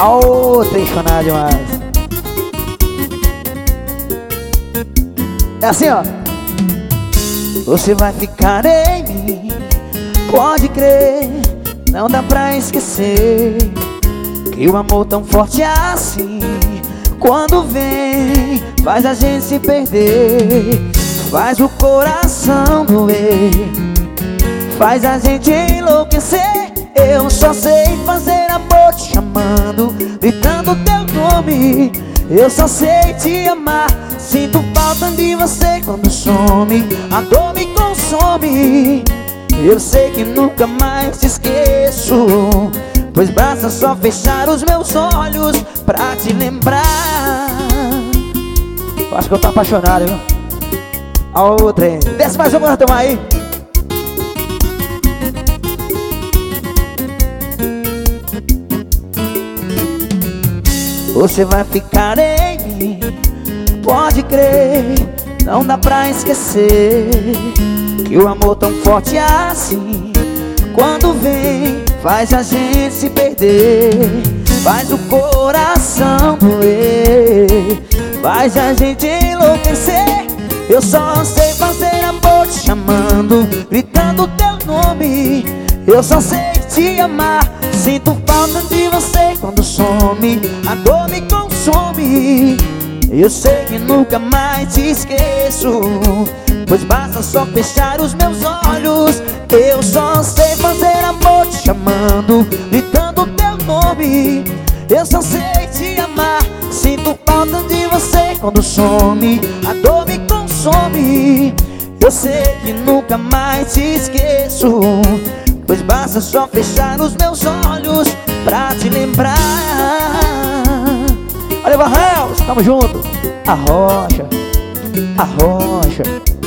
Aô, trechonado demais. É assim, ó. Você vai ficar em mim, pode crer, não dá pra esquecer que o amor tão forte assim, quando vem, faz a gente se perder, faz o coração doer, faz a gente enlouquecer. Eu só sei fazer amor te chamando, gritando teu nome. Eu só sei te amar, sinto falta de você quando some, a dor me consome. Eu sei que nunca mais te esqueço, pois basta só fechar os meus olhos pra te lembrar. Eu acho que eu tô apaixonado, viu? A outra, hein? Desce mais uma, tomar aí. Você vai ficar em mim, pode crer, não dá pra esquecer que o amor tão forte assim, quando vem, faz a gente se perder, faz o coração doer, faz a gente enlouquecer. Eu só sei fazer amor te chamando, gritando teu nome. Eu só sei te amar, sinto falta de você quando some, a dor me consome. Eu sei que nunca mais te esqueço, pois basta só fechar os meus olhos. Eu só sei fazer amor te chamando, gritando teu nome. Eu só sei te amar, sinto falta de você quando some, a dor me consome. Eu sei que nunca mais te esqueço, pois basta só fechar os meus olhos pra te lembrar. Olha, Barrelos, tamo junto. A rocha, a rocha.